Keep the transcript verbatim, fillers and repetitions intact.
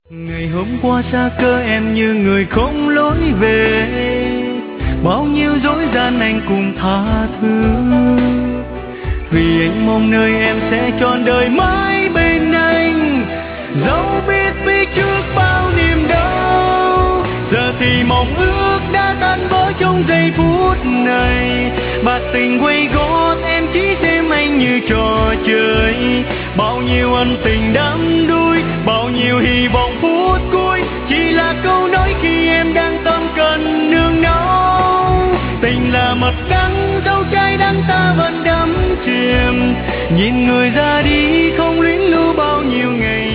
Ngày hôm qua xa cơ em như người không lối về, bao nhiêu dối gian anh cùng tha thứ, vì anh mong nơi em sẽ trọn đời mãi bên anh, dẫu biết phía trước bao niềm đau. Giờ thì mong ước đã tan vỡ trong giây phút này, bạc tình quay gót em chỉ xem anh như trò chơi, bao nhiêu ân tình đắm đuối, bao nhiêu hy vọng phút cuối chỉ là câu nói khi em đang tâm cần nương náu. Tình là mật đắng, dẫu trái đắng ta vẫn đắm chìm, nhìn người ra đi không luyến lưu bao nhiêu ngày